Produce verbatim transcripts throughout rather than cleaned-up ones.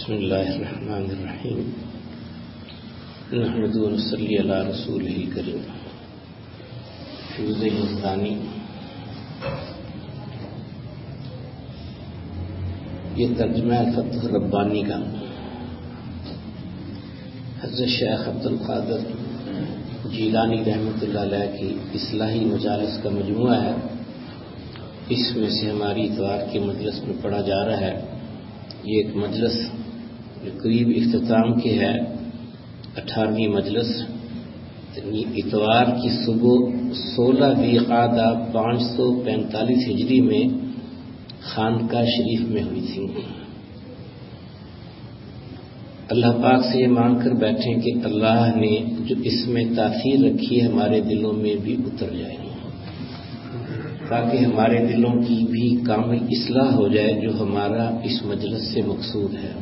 بسم اللہ الرحمن الرحیم نحمد و نصلی علی رسولہ الکریم فیوز یزدانی. یہ ترجمہ الفتح ربانی کا حضرت شیخ عبد القادر جیلانی رحمۃ اللہ علیہ کی اصلاحی مجالس کا مجموعہ ہے. اس میں سے ہماری اتوار کے مجلس میں پڑھا جا رہا ہے. یہ ایک مجلس جو قریب اختتام کے ہے، اٹھارہویں مجلس، اتوار کی صبح سولہ ذی قعدہ پانچ سو پینتالیس ہجری میں خانقاہ شریف میں ہوئی تھی. اللہ پاک سے یہ مان کر بیٹھیں کہ اللہ نے جو اس میں تاثیر رکھی ہے ہمارے دلوں میں بھی اتر جائے، تاکہ ہمارے دلوں کی بھی کامل اصلاح ہو جائے، جو ہمارا اس مجلس سے مقصود ہے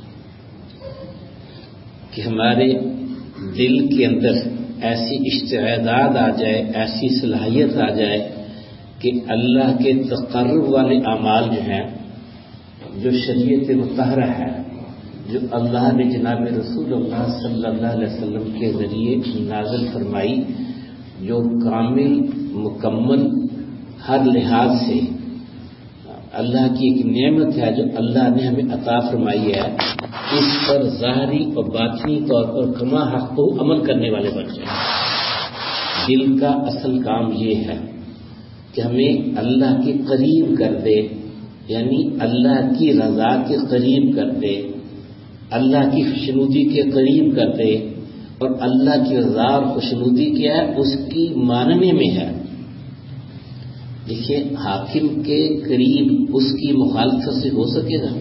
کہ ہمارے دل کے اندر ایسی استعداد آ جائے، ایسی صلاحیت آ جائے کہ اللہ کے تقرب والے اعمال جو ہیں، جو شریعت مطہرہ ہے، جو اللہ نے جناب رسول اللہ صلی اللہ علیہ وسلم کے ذریعے نازل فرمائی، جو کامل مکمل ہر لحاظ سے اللہ کی ایک نعمت ہے جو اللہ نے ہمیں عطا فرمائی ہے، اس پر ظاہری اور باطنی طور پر کما حق عمل کرنے والے بن جائیں. دل کا اصل کام یہ ہے کہ ہمیں اللہ کے قریب کر دے، یعنی اللہ کی رضا کے قریب کر دے، اللہ کی خوشنودی کے قریب کر دے. اور اللہ کی رضا اور خوشنودی کیا ہے؟ اس کی ماننے میں ہے. دیکھیے، حاکم کے قریب اس کی مخالفت سے ہو سکے گا؟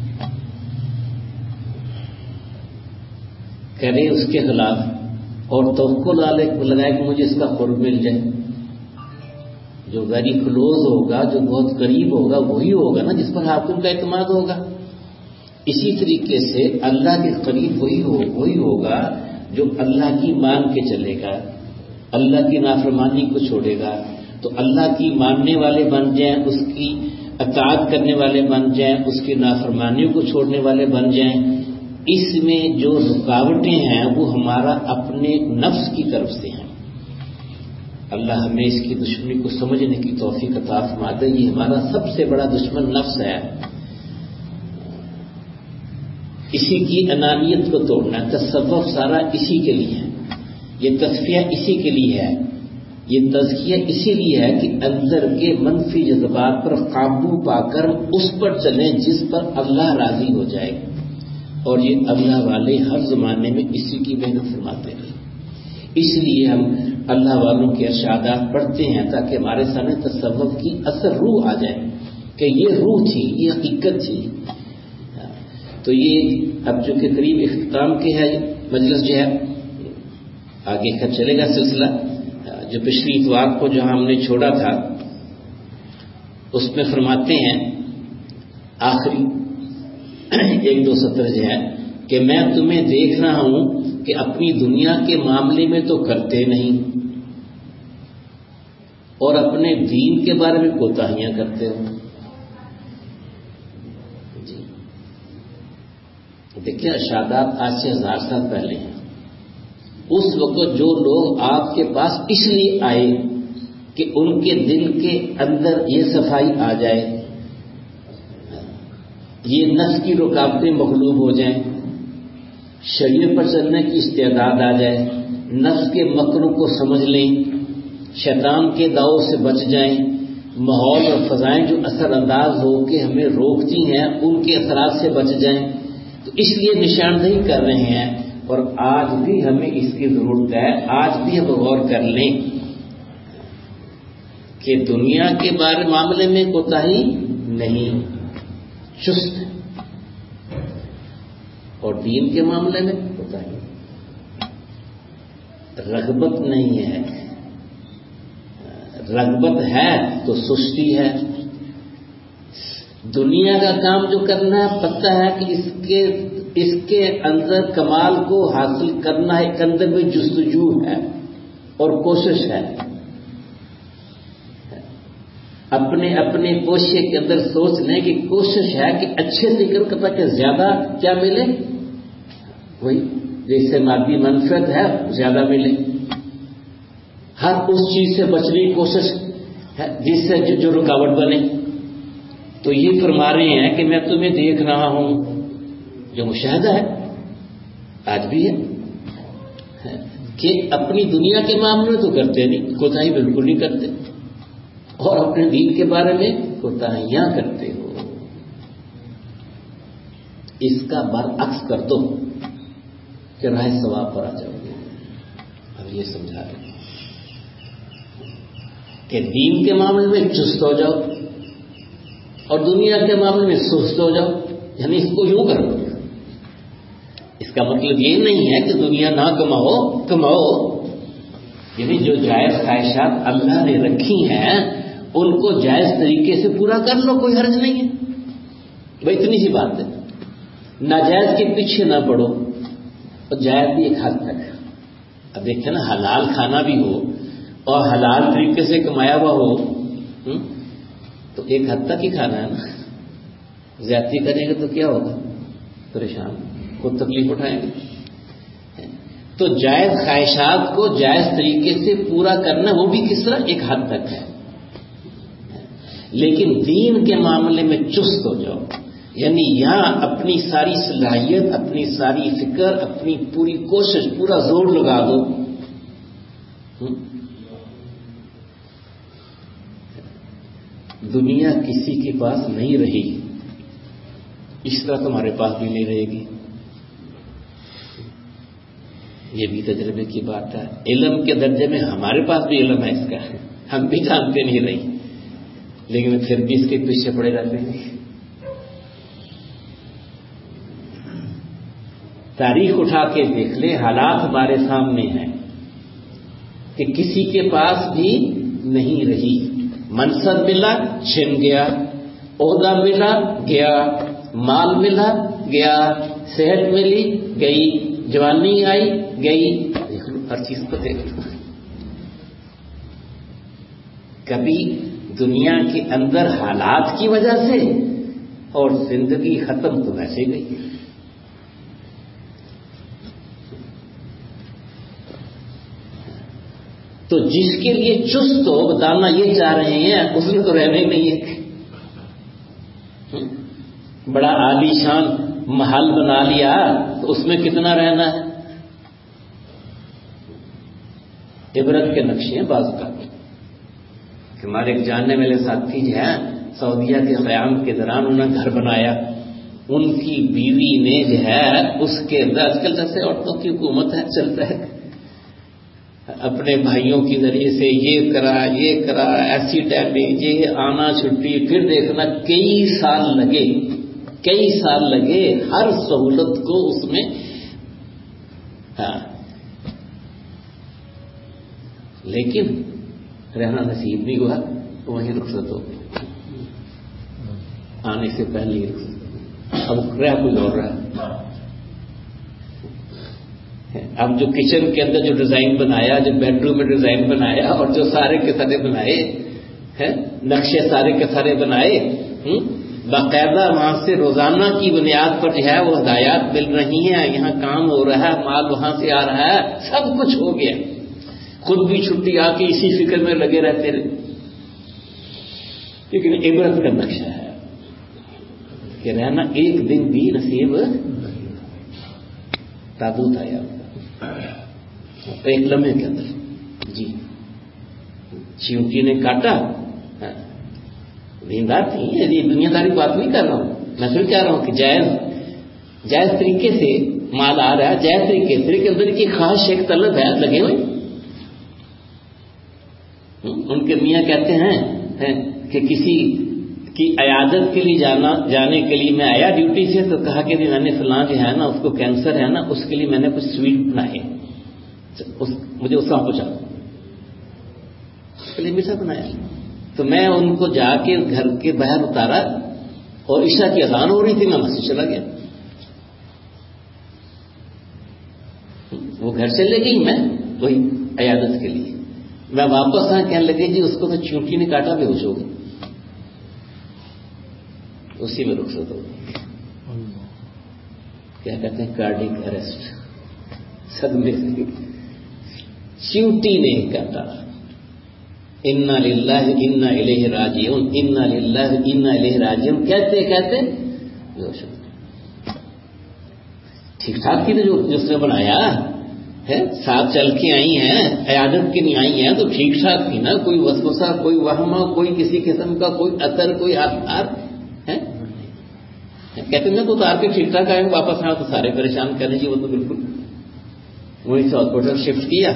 کرے اس کے خلاف اور توقع لگائے کہ مجھے اس کا قرب مل جائے. جو ویری کلوز ہوگا، جو بہت قریب ہوگا، وہی ہوگا نا جس پر حاکم کا اعتماد ہوگا. اسی طریقے سے اللہ کے قریب وہی ہو وہی ہوگا جو اللہ کی مان کے چلے گا، اللہ کی نافرمانی کو چھوڑے گا. تو اللہ کی ماننے والے بن جائیں، اس کی اطاعت کرنے والے بن جائیں، اس کی نافرمانیوں کو چھوڑنے والے بن جائیں. اس میں جو رکاوٹیں ہیں وہ ہمارا اپنے نفس کی طرف سے ہیں. اللہ ہمیں اس کی دشمنی کو سمجھنے کی توفیق عطا فرما دے. یہ ہمارا سب سے بڑا دشمن نفس ہے. اسی کی انانیت کو توڑنا ہے. تصوف سارا اسی کے لیے ہے، یہ تصفیہ اسی کے لیے ہے، یہ تزکیہ اسی لیے ہے کہ اندر کے منفی جذبات پر قابو پا کر اس پر چلیں جس پر اللہ راضی ہو جائے. اور یہ اللہ والے ہر زمانے میں اسی کی محنت فرماتے ہیں. اس لیے ہم اللہ والوں کے ارشادات پڑھتے ہیں تاکہ ہمارے سامنے تصوف کی اصل روح آ جائے کہ یہ روح تھی، یہ حقیقت تھی. تو یہ اب جو کہ قریب اختتام کے ہے مجلس جو ہے، آگے کا چلے گا سلسلہ. جو پچھلی اتوار کو جو ہم نے چھوڑا تھا اس میں فرماتے ہیں آخری ایک دو سطر جو ہے کہ میں تمہیں دیکھ رہا ہوں کہ اپنی دنیا کے معاملے میں تو کرتے نہیں اور اپنے دین کے بارے میں کوتاہیاں کرتے ہو. جی دیکھیں، ارشادات آج سے ہزار سال پہلے ہیں. اس وقت جو لوگ آپ کے پاس اس لیے آئے کہ ان کے دل کے اندر یہ صفائی آ جائے، یہ نفس کی رکاوٹیں مغلوب ہو جائیں، شریعت پر چلنے کی استعداد آ جائے، نفس کے مکروں کو سمجھ لیں، شیطان کے داؤ سے بچ جائیں، ماحول اور فضائیں جو اثر انداز ہو کے ہمیں روکتی ہیں ان کے اثرات سے بچ جائیں. تو اس لیے نشاندہی کر رہے ہیں. اور آج بھی ہمیں اس کی ضرورت ہے. آج بھی ہم غور کر لیں کہ دنیا کے بارے معاملے میں کوتاہی نہیں، چست، اور دین کے معاملے میں کوتاہی، رغبت نہیں ہے. رغبت ہے تو سستی ہے. دنیا کا کام جو کرنا ہے پتہ ہے کہ اس کے اس کے اندر کمال کو حاصل کرنا ایک اندر میں جستجو ہے اور کوشش ہے. اپنے اپنے کوشش کے اندر سوچ لیں کہ کوشش ہے کہ اچھے سے کرو کہ تاکہ زیادہ کیا ملے، وہی جیسے مادی منفعت ہے زیادہ ملے. ہر اس چیز سے بچنے کی کوشش ہے جس سے جو, جو رکاوٹ بنے. تو یہ فرما رہے ہیں کہ میں تمہیں دیکھ رہا ہوں، جو مشاہدہ ہے آج بھی ہے کہ اپنی دنیا کے معاملے میں تو کرتے نہیں، کوتاہی بالکل نہیں کرتے، اور اپنے دین کے بارے میں کوتاہیاں کرتے ہو. اس کا برعکس کر دو کہ راہ ثواب پر آ جاؤ گے. اب یہ سمجھا رہے ہیں کہ دین کے معاملے میں چست ہو جاؤ اور دنیا کے معاملے میں سست ہو جاؤ، یعنی اس کو یوں کرو. اس کا مطلب یہ نہیں ہے کہ دنیا نہ کماؤ، کماؤ، یعنی جو جائز خواہشات اللہ نے رکھی ہیں ان کو جائز طریقے سے پورا کر لو، کوئی حرج نہیں ہے. بھائی اتنی سی بات ہے، ناجائز کے پیچھے نہ پڑو، اور جائز بھی ایک حد تک. اب دیکھیں نا، حلال کھانا بھی ہو اور حلال طریقے سے کمایا ہوا ہو تو ایک حد تک ہی کھانا ہے نا. زیادتی کریں گے تو کیا ہوگا؟ پریشان، خود تکلیف اٹھائیں گے. تو جائز خواہشات کو جائز طریقے سے پورا کرنا وہ بھی کس طرح؟ ایک حد تک ہے. لیکن دین کے معاملے میں چست ہو جاؤ، یعنی یہاں اپنی ساری صلاحیت، اپنی ساری فکر، اپنی پوری کوشش، پورا زور لگا دو. دنیا کسی کے پاس نہیں رہی، اس طرح تمہارے پاس بھی نہیں رہے گی. یہ بھی تجربے کی بات ہے. علم کے درجے میں ہمارے پاس بھی علم ہے اس کا، ہم بھی جانتے نہیں رہی، لیکن پھر بھی اس کے پیچھے پڑے رہتے ہیں. تاریخ اٹھا کے دیکھ لے، حالات ہمارے سامنے ہیں کہ کسی کے پاس بھی نہیں رہی. منصب ملا چھن گیا، عہدہ ملا گیا، مال ملا گیا، صحت ملی گئی، جوانی آئی گئی. دیکھ لو ہر چیز کو دیکھ لو. کبھی دنیا کے اندر حالات کی وجہ سے، اور زندگی ختم تو ویسے گئی. تو جس کے لیے چست ہو بتانا یہ چاہ رہے ہیں اس میں تو رہنا ہی نہیں ہے. بڑا عالی شان محل بنا لیا تو اس میں کتنا رہنا ہے؟ عبرت کے نقشے ہیں بعض کا. ہمارے ایک جاننے والے ساتھی جو ہیں سعودیہ کے قیام کے دوران انہوں نے گھر بنایا. ان کی بیوی نے جو ہے اس کے اندر، آج کل جیسے عورتوں کی حکومت ہے چلتا ہے، اپنے بھائیوں کے ذریعے سے یہ کرا یہ کرا ایسی ٹائمنگ، یہ آنا چھٹی، پھر دیکھنا کئی سال لگے کئی سال لگے ہر سہولت کو اس میں. ہاں لیکن رہنا نصیب نہیں ہوا تو وہیں رخصت ہو گئی. آنے سے پہلے ہی رخصت. اب رہ کوئی اور رہا. اب جو کچن کے اندر جو ڈیزائن بنایا، جو بیڈ روم میں ڈیزائن بنایا، اور جو سارے کے سارے بنائے نقشے سارے کے سارے بنائے، باقاعدہ وہاں سے روزانہ کی بنیاد پر جو ہے وہ ہدایات مل رہی ہیں، یہاں کام ہو رہا ہے، مال وہاں سے آ رہا ہے، سب کچھ ہو گیا. خود بھی چھٹی آ کے اسی فکر میں لگے رہتے رہے. لیکن عبرت کا نقشہ ہے کہ رہنا ایک دن بھی نصیب تابوت آیا ایک لمحے کے اندر. جی چیونٹی نے کاٹا، نیند آتی ہے. یہ دنیا داری بات نہیں کر رہا ہوں، میں پھر کہہ رہا ہوں کہ جائز جائز طریقے سے مال آ رہا ہے، جائز طریقے سے، لیکن اندر کی خواہش ایک طلب ہے لگے ہوئے. ان کے میاں کہتے ہیں کہ کسی کی عیادت کے لیے جانا جانے کے لیے میں آیا ڈیوٹی سے، تو کہا کہ میں نے فلاں جو ہے نا اس کو کینسر ہے نا، اس کے لیے میں نے کچھ سویٹ بنائے، مجھے اس کا پوچھا اس کے لیے میٹھا بنایا. تو میں ان کو جا کے گھر کے باہر اتارا اور عشاء کی اذان ہو رہی تھی، میں مسجد چلا گیا. وہ گھر چلے گئی، میں وہی عیادت کے لیے. میں واپس آیا، کہنے لگے جی اس کو تو چونٹی نے کاٹا، بے ہوش ہو گئی. اسی میں رخصت ہو گئی. کیا کہتے ہیں کارڈک اریسٹ, صدمے سے چیوٹی نے کہتا انا للہ انا الیہ راجعون, انا للہ انا الیہ راجعون کہتے کہتے ٹھیک ٹھاک تھی جو جس نے بنایا ہے, ساتھ چل کے آئی ہیں, عیادت کے لیے آئی ہیں تو ٹھیک ٹھاک تھی نا, کوئی وسوسہ, کوئی وہمہ, کوئی کسی قسم کا کوئی اثر, کوئی آثار ہے. کہتے ہیں تو اتار کے ٹھیک ٹھاک آئے, واپس آئے تو سارے پریشان کرنے جی وہ تو بالکل وہیں سے ہاسپٹل شفٹ کیا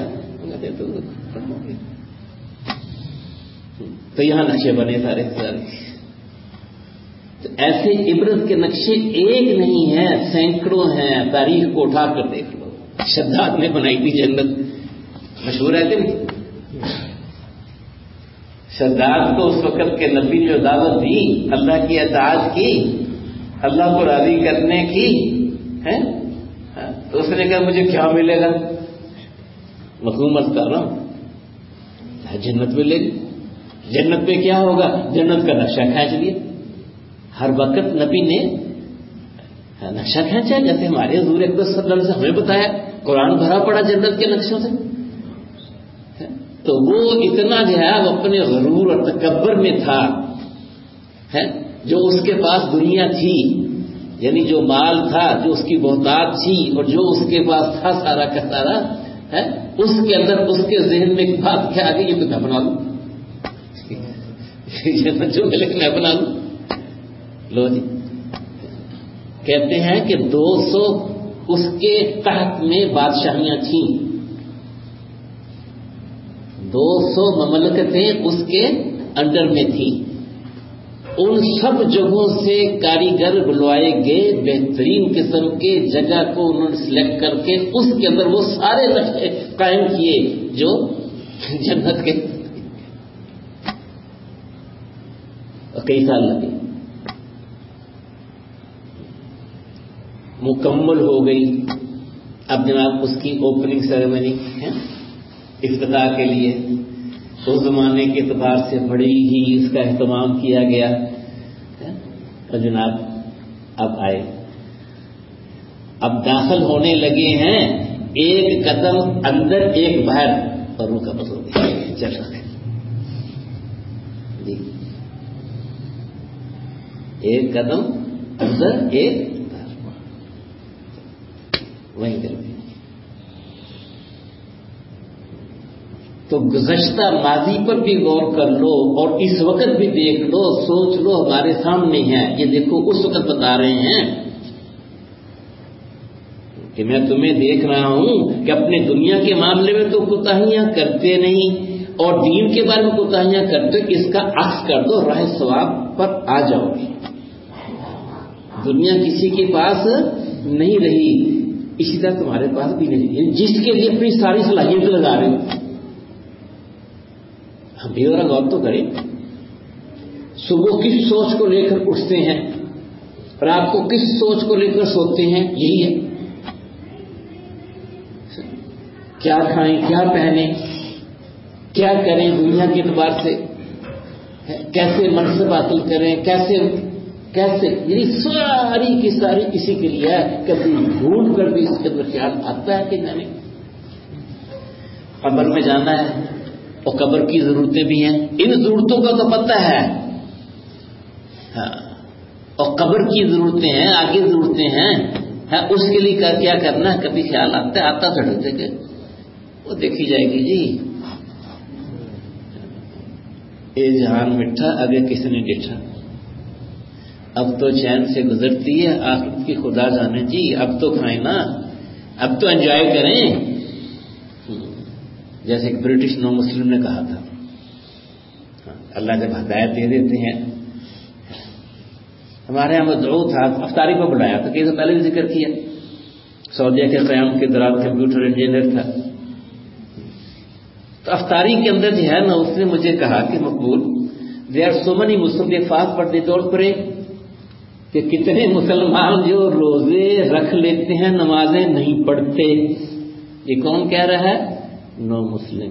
تو یہاں نقشے بنے سارے سارے. تو ایسے عبرت کے نقشے ایک نہیں ہیں, سینکڑوں ہیں. تاریخ کو اٹھا کر دیکھ لو. شداد نے بنائی تھی جنت, مشہور ہے کہ نہیں؟ شداد کو اس وقت کے نبی نے جو دعوت دی اللہ کی اطاعت کی, اللہ کو راضی کرنے کی ہے, تو اس نے کہا مجھے کیا ملے گا؟ مخدومت کر رہا ہوں, جنت ملے گی. جنت میں کیا ہوگا؟ جنت کا نقشہ کھینچ لیا. ہر وقت نبی نے نقشہ کھینچا, جیسے ہمارے حضور اکبر صلی اللہ علیہ وسلم سے ہمیں بتایا, قرآن بھرا پڑا جنت کے نقشوں سے. تو وہ اتنا جو ہے وہ اپنے غرور اور تکبر میں تھا ہے, جو اس کے پاس دنیا تھی, یعنی جو مال تھا, جو اس کی بہتات تھی, اور جو اس کے پاس تھا سارا کا سارا ہے, اس کے اندر اس کے ذہن میں ایک بات کیا آ گئی, یہ تو میں بنا لوں, جو ملے میں بنا لوں. لو جی, کہتے ہیں کہ دو سو اس کے تحت میں بادشاہیاں تھیں, دو سو مملکتیں اس کے انڈر میں تھیں. ان سب جگہوں سے کاریگر بلوائے گئے, بہترین قسم کے جگہ کو انہوں نے سلیکٹ کر کے اس کے اندر وہ سارے نقشے قائم کیے جو جنت کے. کئی سال لگے, مکمل ہو گئی. اب جناب اس کی اوپننگ سیریمنی ہے افتتاح کے لیے اس زمانے کے اعتبار سے بڑی ہی اس کا اہتمام کیا گیا. اور جناب اب آئے, اب داخل ہونے لگے ہیں, ایک قدم اندر ایک باہر, اور روح قبض ہو گئی. چل رہا ہے جی, ایک قدم اندر ایک وہیں کر گئی. تو گزشتہ ماضی پر بھی غور کر لو اور اس وقت بھی دیکھ لو, سوچ لو, ہمارے سامنے ہے. یہ دیکھو اس وقت بتا رہے ہیں کہ میں تمہیں دیکھ رہا ہوں کہ اپنے دنیا کے معاملے میں تو کوتاہیاں کرتے نہیں, اور دین کے بارے میں کوتاہیاں کرتے, اس کا عکس کر دو, راہ ثواب پر آ جاؤ گے. دنیا کسی کے پاس نہیں رہی, اسی طرح تمہارے پاس بھی نہیں رہی, جس کے لیے اپنی ساری صلاحیت لگا رہے ہو. ہم بھی ذرا غور تو کریں, صبح کس سوچ کو لے کر اٹھتے ہیں, رات کو کس سوچ کو لے کر سوتے ہیں, یہی ہے. کیا کھائیں, کیا پہنیں, کیا کریں دنیا کے اعتبار سے, کیسے منصب حاصل کریں, کیسے کیسے یعنی ساری کی ساری اسی کے لیے ہے. کبھی ڈھونڈ کر بھی اس کے اندر خیال آتا ہے کہ میں نے قبر میں جانا ہے, اور قبر کی ضرورتیں بھی ہیں. ان ضرورتوں کا تو پتہ ہے, ہاں, اور قبر کی ضرورتیں ہیں, آگے ضرورتیں ہیں, ہاں, اس کے لیے کیا کرنا ہے. کبھی خیال آتا ہے, آتا سڑکتے کہ وہ دیکھی جائے گی جی, اے جہان مٹھا اگر کسی نے ڈٹھا, اب تو چین سے گزرتی ہے آخرت کی خدا جانے جی. اب تو کھائیں نا, اب تو انجوائے کریں. جیسے ایک برٹش نو مسلم نے کہا تھا, اللہ جب ہدایت دے دیتے ہیں. ہمارے یہاں مدعو تھا, افطاری کو بلایا تھا, کہ پہلے بھی ذکر کیا, سعودیہ کے قیام کے دوران کمپیوٹر انجینئر تھا. تو افطاری کے اندر جو ہے نا, اس نے مجھے کہا کہ Maqbool, they are so many Muslim they fast but they don't pray, کہ کتنے مسلمان جو روزے رکھ لیتے ہیں نمازیں نہیں پڑھتے. یہ کون کہہ رہا ہے؟ نو مسلم.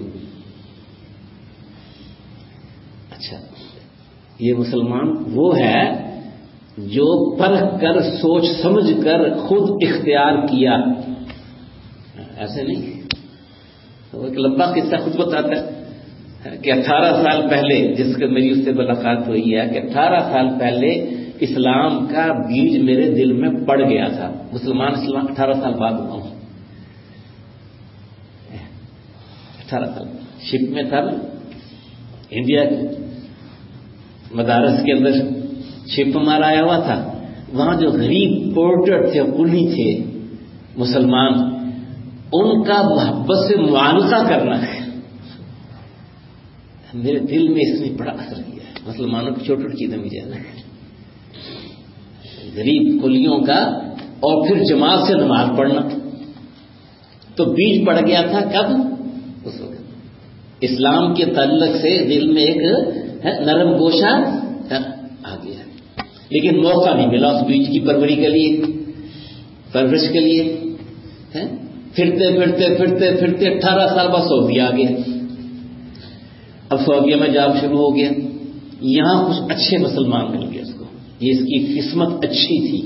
اچھا, یہ مسلمان وہ ہے جو پرکھ کر سوچ سمجھ کر خود اختیار کیا، ایسے نہیں. تو ایک لمبا قصہ خود بتاتا ہے کہ اٹھارہ سال پہلے، جس کو میری اس سے ملاقات ہوئی ہے، کہ اٹھارہ سال پہلے اسلام کا بیج میرے دل میں پڑ گیا تھا. مسلمان اسلام اٹھارہ سال بعد ہوا ہوں. اٹھارہ سال شپ میں تھا، انڈیا کے مدارس کے اندر شپ ہمارا آیا ہوا تھا. وہاں جو غریب پورٹر تھے، کلی تھے مسلمان، ان کا محبت سے معانقہ کرنا ہے. میرے دل میں اس نے بڑا اثر کیا ہے. مسلمانوں کی چھوٹی چھوٹی چیزیں مجھے نا، غریب کلیوں کا، اور پھر جماعت سے نماز پڑھنا. تو بیج پڑ گیا تھا کب؟ اس وقت اسلام کے تعلق سے دل میں ایک نرم گوشہ آ گیا، لیکن موقع نہیں ملا اس بیج کی پروری کے لیے، پرورش کے لیے. پھرتے پھرتے پھرتے پھرتے اٹھارہ سال بعد سعودیہ آ گیا. اب سعودیہ میں جاب شروع ہو گیا. یہاں کچھ اچھے مسلمان مل گئے اس کو. یہ اس کی قسمت اچھی تھی،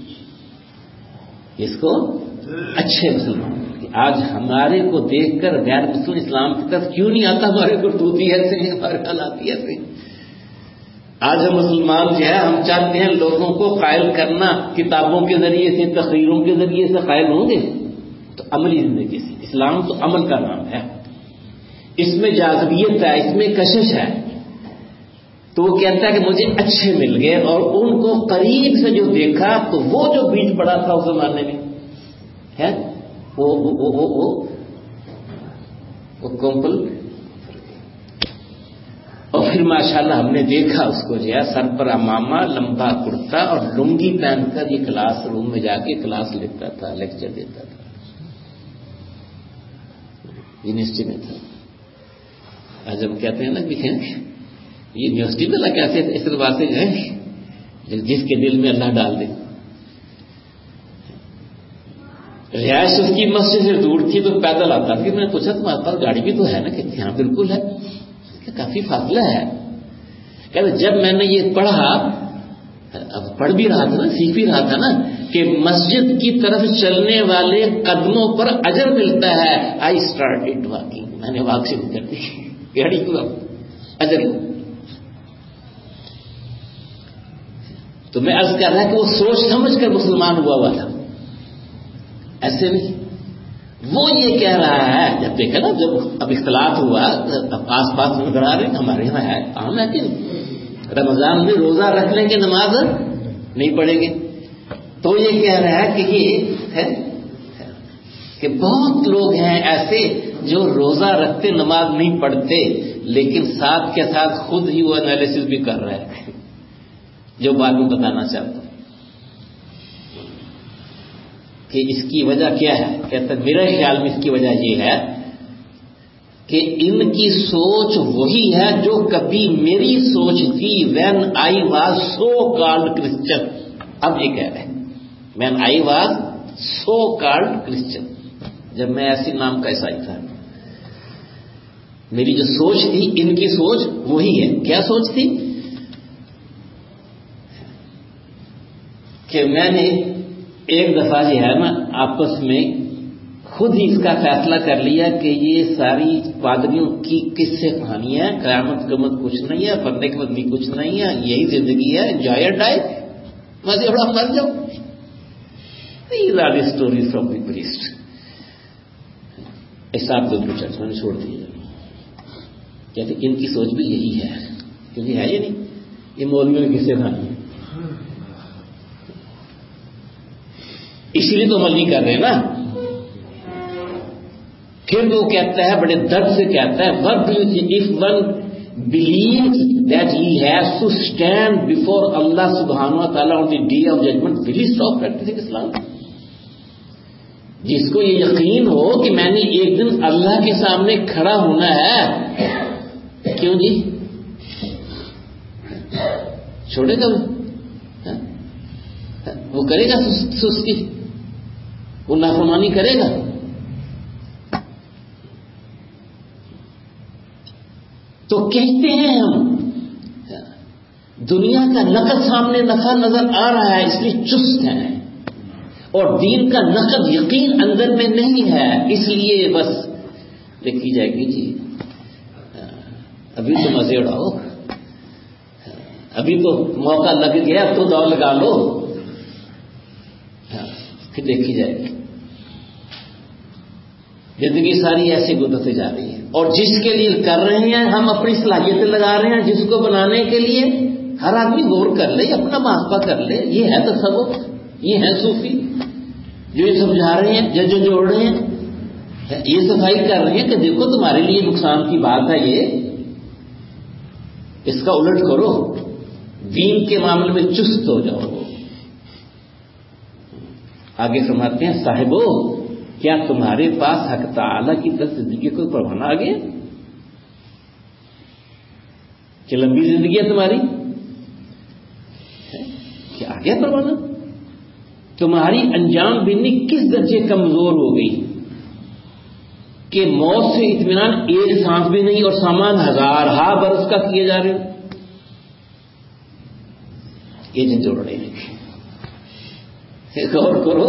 اس کو اچھے مسلمان مل گئے. آج ہمارے کو دیکھ کر غیر مسلم اسلام کی طرف کیوں نہیں آتا؟ ہمارے کو ٹوٹی ایسے ہیں، ہمارے حالات ایسے ہیں. آج ہم مسلمان جو ہے، ہم چاہتے ہیں لوگوں کو قائل کرنا، کتابوں کے ذریعے سے، تقریروں کے ذریعے سے قائل ہوں گے تو عملی زندگی سے. اسلام تو عمل کا نام ہے، اس میں جاذبیت ہے، اس میں کشش ہے. تو وہ کہتا ہے کہ مجھے اچھے مل گئے، اور ان کو قریب سے جو دیکھا تو وہ جو بیج پڑا تھا اس زمانے میں ہے، وہ وہ وہ وہ وہ, وہ کمپل. اور پھر ماشاءاللہ ہم نے دیکھا اس کو جو ہے سر پر امامہ، لمبا کرتا اور لنگی پہن کر یہ کلاس روم میں جا کے کلاس لیتا تھا، لیکچر دیتا تھا. یونیورسٹی میں تھا. آج ہم کہتے ہیں نا کہ یونیورسٹی میں کیسے اس بات سے جو ہے جس کے دل میں اللہ ڈال دے. رہائش اس کی مسجد سے دور تھی تو پیدل آتا تھا. میں نے پوچھا تمہارے پاس گاڑی بھی تو ہے نا؟ کہ ہاں بالکل ہے. کافی فاصلہ ہے. کہتے جب میں نے یہ پڑھا، اب پڑھ بھی رہا تھا نا، سیکھ بھی رہا تھا نا، کہ مسجد کی طرف چلنے والے قدموں پر اجر ملتا ہے. آئی اسٹارٹڈ واکنگ، میں نے واک شروع کر دی. گاڑی کو اجر. تو میں عرض کر رہا کہ وہ سوچ سمجھ کر مسلمان ہوا ہوا تھا، ایسے نہیں. وہ یہ کہہ رہا ہے، جب دیکھا نا، جب اب اختلاط ہوا، اب آس پاس نظر آ رہے ہمارے یہاں ہے عام ہے کہ رمضان میں روزہ رکھ لیں گے، نماز نہیں پڑھیں گے. تو یہ کہہ رہا ہے کہ یہ ہے کہ بہت لوگ ہیں ایسے جو روزہ رکھتے نماز نہیں پڑھتے، لیکن ساتھ کے ساتھ خود ہی وہ انالیسس بھی کر رہے ہیں، جو بعد میں بتانا چاہتا ہوں کہ اس کی وجہ کیا ہے. کہتا ہے میرے خیال میں اس کی وجہ یہ ہے کہ ان کی سوچ وہی ہے جو کبھی میری سوچ تھی when I was so called Christian. اب یہ کہہ رہے ہیں when I was so called Christian، جب میں ایسی نام کا عیسائی تھا. میری جو سوچ تھی، ان کی سوچ وہی ہے. کیا سوچ تھی؟ کہ میں نے ایک دفعہ جو ہے نا آپس میں خود ہی اس کا فیصلہ کر لیا کہ یہ ساری پادریوں کی قصے کہانی ہے، قیامت قیامت کچھ نہیں ہے، پڑھنے کے بعد بھی کچھ نہیں ہے، یہی زندگی ہے، انجوائے اور ڈائی، مزے بڑا مر جاؤ. These are the stories from the priest. ایسا آپ کو چرچ میں نے چھوڑ دیا. کہتے ان کی سوچ بھی یہی ہے، کیونکہ ہے یہ نہیں، یہ مولویوں کی قصے کہانی ہے، اسی لیے تو عمل نہیں کر رہے نا. پھر وہ کہتا ہے بڑے درد سے کہتا ہے what do you think if one believes that he has to stand before Allah subhanahu wa ta'ala on the day of judgment, will he stop practicing Islam? جس کو یہ یقین ہو کہ میں نے ایک دن اللہ کے سامنے کھڑا ہونا ہے، کیوں جی چھوڑے گا وہ؟ وہ کرے گا سستی، وہ نافرمانی کرے گا. تو کہتے ہیں ہم دنیا کا نقد سامنے نفع نظر آ رہا ہے اس لیے چست ہیں، اور دین کا نقد یقین اندر میں نہیں ہے اس لیے بس دیکھی جائے گی جی ابھی تو مزے اڑاؤ، ابھی تو موقع لگ گیا اب تو دوڑ لگا لو، پھر دیکھی جائے گی۔ زندگی ساری ایسے گزرتے جا رہی ہے، اور جس کے لیے کر رہے ہیں ہم اپنی صلاحیتیں لگا رہے ہیں، جس کو بنانے کے لیے ہر آدمی غور کر لے، اپنا محاسبہ کر لے، یہ ہے تصوف، یہ ہے صوفی جو یہ سمجھا رہے ہیں، جو جو جوڑ رہے ہیں، یہ صفائی کر رہے ہیں کہ دیکھو تمہارے لیے نقصان کی بات ہے، یہ اس کا الٹ کرو، دین کے معاملے میں چست ہو جاؤ۔ آگے فرماتے ہیں صاحبو کیا تمہارے پاس حق تعالی کی طرف زندگی کو پروانہ آ گیا کہ لمبی زندگی ہے تمہاری، کیا آ گیا پروانہ؟ تمہاری انجام بینی کس درجے کمزور ہو گئی کہ موت سے اطمینان ایک سانس بھی نہیں اور سامان ہزارہا برس کا کیے جا رہے ہو؟ یہ جن جوڑ رہے ہیں، غور کرو،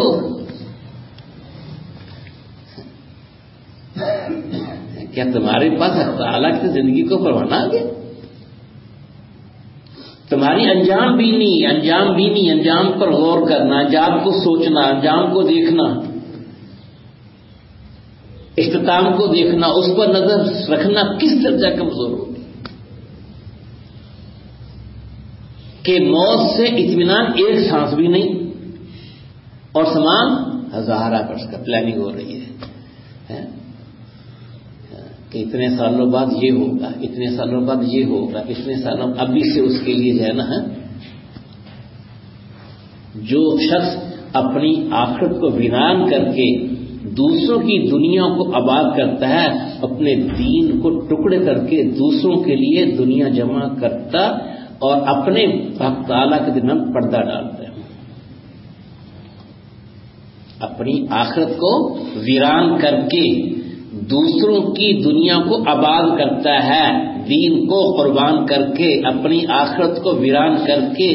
کیا تمہارے پاس حق تعالیٰ کی زندگی کو پروانہ آ گیا؟ تمہاری انجام بینی انجام بینی انجام پر غور کرنا، انجام کو سوچنا، انجام کو دیکھنا، اختتام کو دیکھنا، اس پر نظر رکھنا کس درجہ کمزور ہوگی کہ موت سے اطمینان ایک سانس بھی نہیں اور سامان ہزارہ برس کا پلاننگ ہو رہی ہے کہ اتنے سالوں بعد یہ ہوگا، اتنے سالوں بعد یہ ہوگا، اتنے سالوں ابھی سے اس کے لیے جو ہے نا، جو شخص اپنی آخرت کو ویران کر کے دوسروں کی دنیا کو آباد کرتا ہے، اپنے دین کو ٹکڑے کر کے دوسروں کے لیے دنیا جمع کرتا اور اپنے حق تعالیٰ کے درمیان پردہ ڈالتا ہے، اپنی آخرت کو ویران کر کے دوسروں کی دنیا کو آباد کرتا ہے، دین کو قربان کر کے اپنی آخرت کو ویران کر کے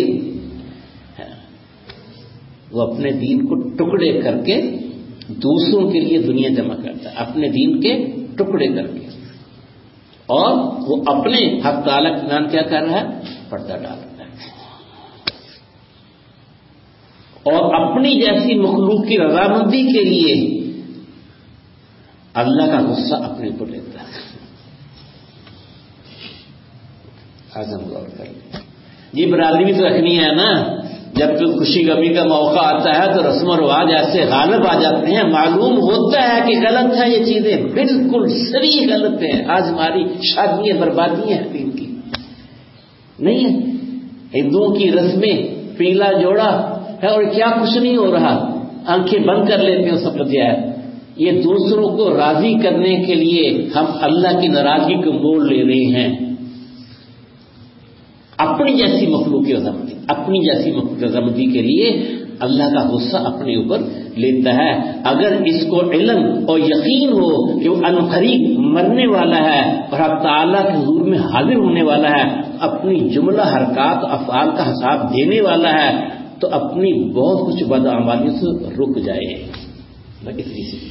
وہ اپنے دین کو ٹکڑے کر کے دوسروں کے لیے دنیا جمع کرتا ہے، اپنے دین کے ٹکڑے کر کے، اور وہ اپنے حق تعالیٰ کا نام کیا کر رہا ہے؟ پردہ ڈال رہا ہے، اور اپنی جیسی مخلوق کی رضامندی کے لیے اللہ کا غصہ اپنے اوپر لیتا ہے۔ آزم غور کر لیں، یہ برادری بھی تو رکھنی ہے نا، جب کوئی خوشی غمی کا موقع آتا ہے تو رسم و رواج ایسے غالب آ جاتے ہیں، معلوم ہوتا ہے کہ غلط ہے، یہ چیزیں بالکل صریح غلط ہیں، آج ہماری شادیاں بربادیاں ہیں دین کی نہیں ہے، ہندوؤں کی رسمیں پیلا جوڑا ہے اور کیا کچھ نہیں ہو رہا، آنکھیں بند کر لیتے ہیں سب کچھ ہے، یہ دوسروں کو راضی کرنے کے لیے ہم اللہ کی ناراضگی کو موڑ لے رہے ہیں، اپنی جیسی مخلوق کی رضامندی اپنی جیسی مخلوق کی رضامندی کے لیے اللہ کا غصہ اپنے اوپر لیتا ہے۔ اگر اس کو علم اور یقین ہو کہ وہ عنقریب مرنے والا ہے اور حق تعالیٰ کے حضور میں حاضر ہونے والا ہے، اپنی جملہ حرکات افعال کا حساب دینے والا ہے، تو اپنی بہت کچھ بدعمالیوں سے رک جائے۔ اتنی سی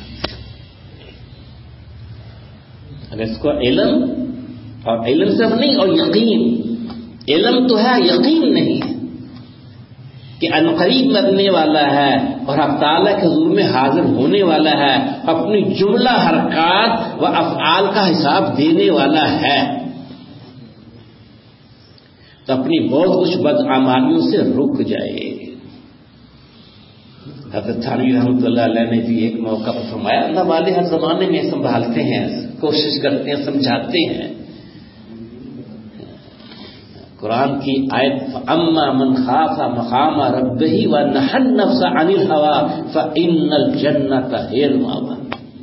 اگر اس کو علم اور علم صرف نہیں اور یقین، علم تو ہے یقین نہیں ہے کہ عنقریب مرنے والا ہے اور حق تعالیٰ کے حضور میں حاضر ہونے والا ہے، اپنی جملہ حرکات و افعال کا حساب دینے والا ہے، تو اپنی بہت کچھ بدعمالیوں سے رک جائے۔ حضرت تھانوی رحمۃ اللہ علیہ نے بھی ایک موقع پر فرمایا، اللہ والے ہر زمانے میں سنبھالتے ہیں، کوشش کرتے ہیں، سمجھاتے ہیں۔ قرآن کی آیت فَأَمَّا مَنْ خَافَ مَقَامَ رَبِّهِ وَنَهَى النَّفْسَ عَنِ الْهَوَىٰ فَإِنَّ الْجَنَّةَ هِيَ الْمَأْوَىٰ۔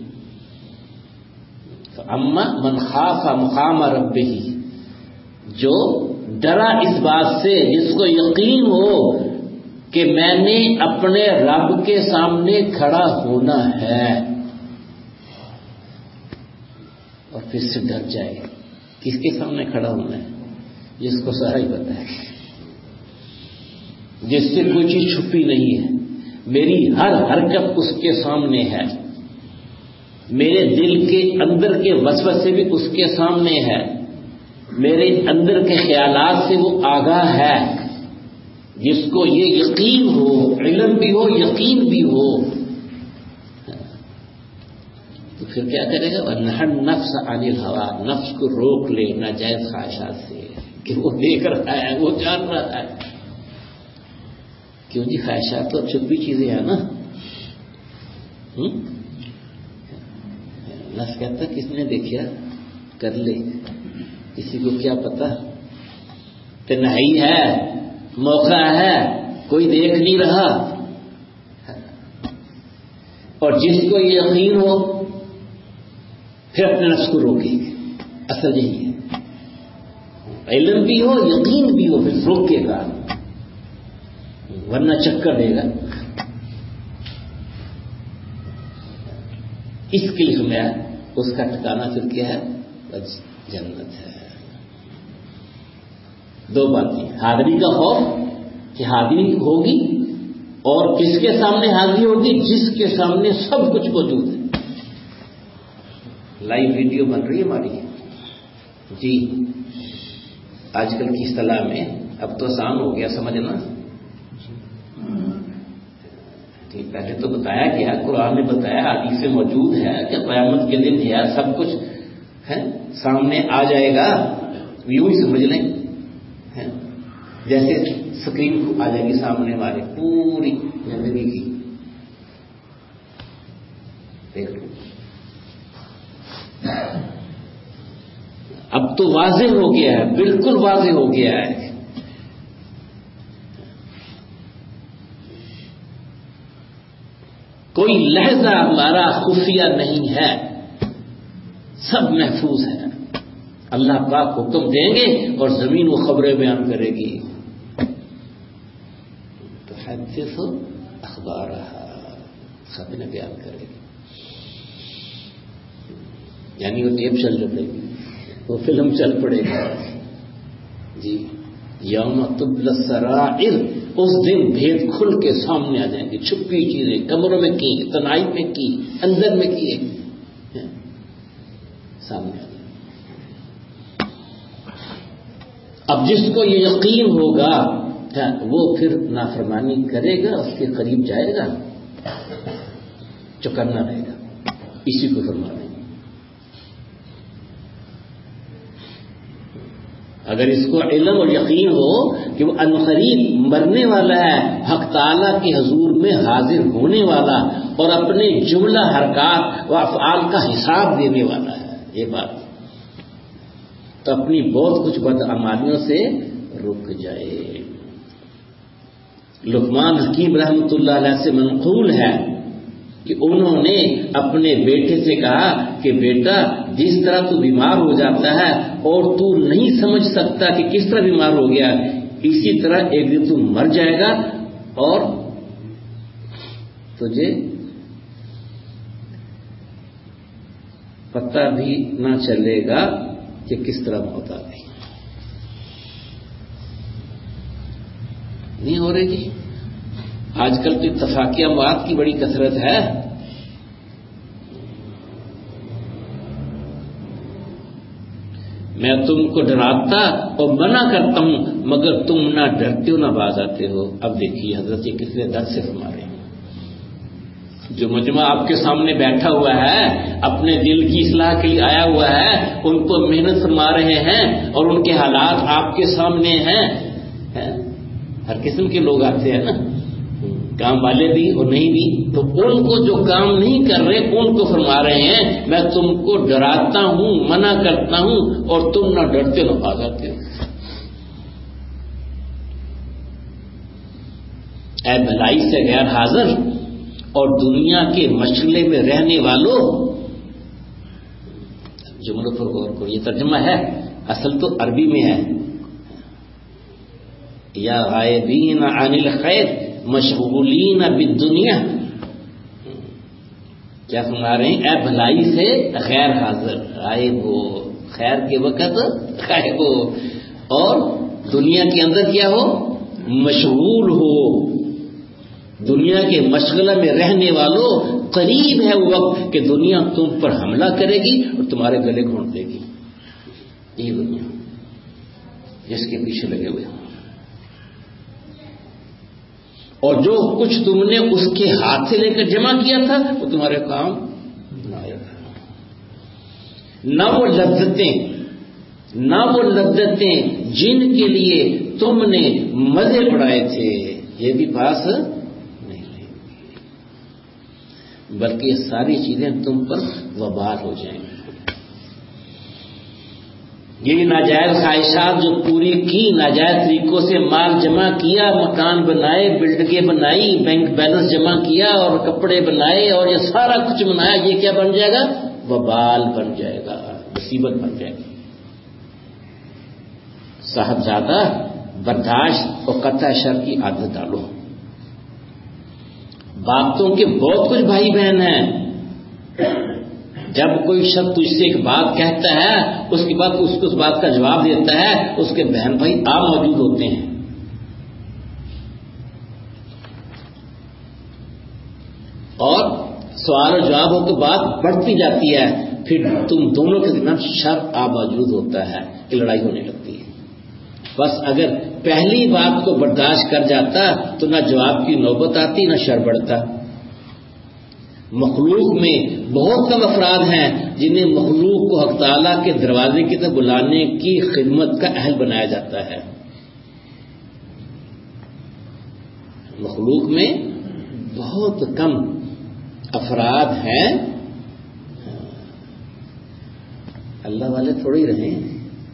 فَأَمَّا مَنْ خَافَ مَقَامَ رَبِّهِ، جو ڈرا اس بات سے، جس کو یقین ہو کہ میں نے اپنے رب کے سامنے کھڑا ہونا ہے، اور پھر سے ڈر جائے، کس کے سامنے کھڑا ہونا ہے؟ جس کو سارا ہی پتا ہے جس سے کوئی چیز چھپی نہیں ہے، میری ہر حرکت اس کے سامنے ہے، میرے دل کے اندر کے وسوسے بھی اس کے سامنے ہے، میرے اندر کے خیالات سے وہ آگاہ ہے، جس کو یہ یقین ہو، علم بھی ہو، یقین بھی ہو، تو پھر کیا کرے گا؟ وَنَهَى النَّفْسَ عَنِ الْهَوَىٰ، نفس کو روک لے ناجائز خواہشات سے، کہ وہ دیکھ رہا ہے، وہ جان رہا ہے، کیوں جی خواہشات تو چھپی چیزیں ہیں نا۔ نفس کہتا کس نے دیکھا کر لے، کسی کو کیا پتا، تنہائی ہے، موقع ہے، کوئی دیکھ نہیں رہا، اور جس کو یہ یقین ہو پھر اپنے نفس کو روکے، اصل یہی ہے، علم بھی ہو، یقین بھی ہو، پھر روکے گا، ورنہ چکر دے گا۔ اس کے لیے سنیا اس کا ٹھکانہ پھر کیا ہے؟ بس جنت ہے۔ دو باتیں، حاضری کا خوف کہ حاضری ہوگی، اور کس کے سامنے حاضری ہوگی؟ جس کے سامنے سب کچھ موجود ہے۔ لائیو ویڈیو بن رہی ہے ہماری جی، آج کل کی اصطلاح میں اب تو آسان ہو گیا سمجھنا، پہلے تو بتایا گیا، قرآن نے بتایا، حدیث سے موجود ہے کہ قیامت کے دن ہے سب کچھ ہے سامنے آ جائے گا، یوں ہی سمجھ لیں، جیسے اسکرین آ جائے گی سامنے ہمارے پوری زندگی کی، دیکھ لو۔ اب تو واضح ہو گیا ہے، بالکل واضح ہو گیا ہے، کوئی لہجہ ہمارا خفیہ نہیں ہے، سب محفوظ ہے۔ اللہ پاک حکم دیں گے اور زمین وہ خبریں بیان کرے گی، تو حدیث اخبارہا، خبریں بیان کرے گی، یعنی وہ ٹیپ چل پڑے گی، وہ فلم چل پڑے گی جی۔ یوم تبلی السرائر، اس دن بھید کھل کے سامنے آ جائیں گے، چھپی چیزیں کمروں میں کی، تنہائی میں کی، اندر میں کی، سامنے آ جائیں گے۔ اب جس کو یہ یقین ہوگا وہ پھر نافرمانی کرے گا، اس کے قریب جائے گا، چکرنا رہے گا، اسی کو فرما دیں گے۔ اگر اس کو علم اور یقین ہو کہ وہ عنقریب مرنے والا ہے، حق تعالیٰ کے حضور میں حاضر ہونے والا، اور اپنے جملہ حرکات و افعال کا حساب دینے والا ہے، یہ بات تو اپنی بہت کچھ بدعمالیوں سے رک جائے۔ لقمان حکیم رحمۃ اللہ علیہ سے منقول ہے کہ انہوں نے اپنے بیٹے سے کہا کہ بیٹا، جس طرح تو بیمار ہو جاتا ہے اور تو نہیں سمجھ سکتا کہ کس طرح بیمار ہو گیا، اسی طرح ایک دن تو مر جائے گا اور تجھے پتہ بھی نہ چلے گا کہ کس طرح موت آ گئی۔ نہیں ہو رہی جی، آج کل تو اتفاقی اموات کی بڑی کثرت ہے، میں تم کو ڈراتا اور منع کرتا ہوں مگر تم نہ ڈرتے ہو نہ باز آتے ہو۔ اب دیکھیے حضرت یہ کتنے درد سے فرما رہے ہیں۔ جو مجمع آپ کے سامنے بیٹھا ہوا ہے، اپنے دل کی اصلاح کے لیے آیا ہوا ہے، ان کو محنت فرما رہے ہیں اور ان کے حالات آپ کے سامنے ہیں۔ ہر قسم کے لوگ آتے ہیں نا، کام والے بھی اور نہیں بھی، تو ان کو جو کام نہیں کر رہے ان کو فرما رہے ہیں میں تم کو ڈراتا ہوں، منع کرتا ہوں اور تم نہ ڈرتے نہ باز آتے ہو۔ اے بھلائی سے غیر حاضر اور دنیا کے مشغلے میں رہنے والوں، جملوں پر غور کرو، یہ ترجمہ ہے، اصل تو عربی میں ہے، یا غائبین عن الخیر مشغولین بالدنیا، کیا فرما رہے ہیں؟ اے بھلائی سے غیر حاضر، غائب ہو، خیر کے وقت غائب ہو، اور دنیا کے اندر کیا ہو؟ مشغول ہو، دنیا کے مشغلہ میں رہنے والوں، قریب ہے وہ وقت کہ دنیا تم پر حملہ کرے گی اور تمہارے گلے گھونٹ دے گی. یہ دنیا جس کے پیچھے لگے ہوئے ہیں، اور جو کچھ تم نے اس کے ہاتھ سے لے کر جمع کیا تھا وہ تمہارے کام نہ آئے گا. نہ وہ لذتیں نہ وہ لذتیں جن کے لیے تم نے مزے اڑائے تھے، یہ بھی پاس نہیں رہیں گی، بلکہ یہ ساری چیزیں تم پر وبال ہو جائیں گی. یہ ناجائز خواہشات جو پوری کی، ناجائز طریقوں سے مال جمع کیا، مکان بنائے، بلڈنگیں بنائی، بینک بیلنس جمع کیا اور کپڑے بنائے اور یہ سارا کچھ بنایا، یہ کیا بن جائے گا؟ وبال بن جائے گا، مصیبت بن جائے گی. صاحب زیادہ برداشت اور قطع شر کی عادت ڈالو. باتوں کے بہت کچھ بھائی بہن ہیں. جب کوئی شخص تجھ سے ایک بات کہتا ہے، اس کے بعد اس کو اس بات کا جواب دیتا ہے، اس کے بہن بھائی آ موجود ہوتے ہیں. اور سوال و جوابوں کے بعد بڑھتی جاتی ہے، پھر تم دونوں کے درمیان شر آ موجود ہوتا ہے کہ لڑائی ہونے لگتی ہے. بس اگر پہلی بات کو برداشت کر جاتا تو نہ جواب کی نوبت آتی نہ شر بڑھتا. مخلوق میں بہت کم افراد ہیں جنہیں مخلوق کو حق تعالیٰ کے دروازے کی طرف بلانے کی خدمت کا اہل بنایا جاتا ہے. مخلوق میں بہت کم افراد ہیں، اللہ والے تھوڑے ہی رہے ہیں،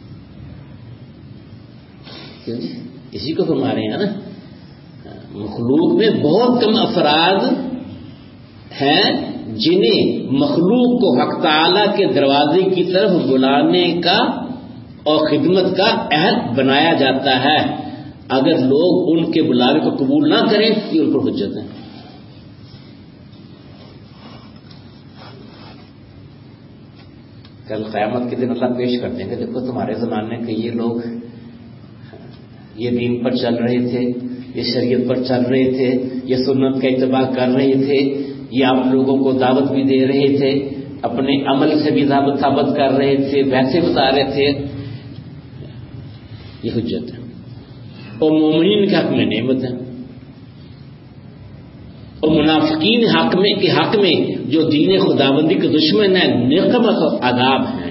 کیوں جی اسی کو فرما رہے ہیں نا. مخلوق میں بہت کم افراد ہیں جنہیں مخلوق کو حق تعالیٰ کے دروازے کی طرف بلانے کا اور خدمت کا اہل بنایا جاتا ہے. اگر لوگ ان کے بلانے کو قبول نہ کریں یہ ان پر حجت ہے. کل قیامت کے دن اللہ پیش کر دیں گے، دیکھو تمہارے زمانے کے یہ لوگ یہ دین پر چل رہے تھے، یہ شریعت پر چل رہے تھے، یہ سنت کا اتباع کر رہے تھے، یہ آپ لوگوں کو دعوت بھی دے رہے تھے، اپنے عمل سے بھی ثابت ثابت کر رہے تھے، ویسے بتا رہے تھے. یہ حجت ہے. اور مومنین کے حق میں نعمت ہے، اور منافقین حق میں کے حق میں جو دین خداوندی کے دشمن ہیں نقمت اور عذاب ہیں.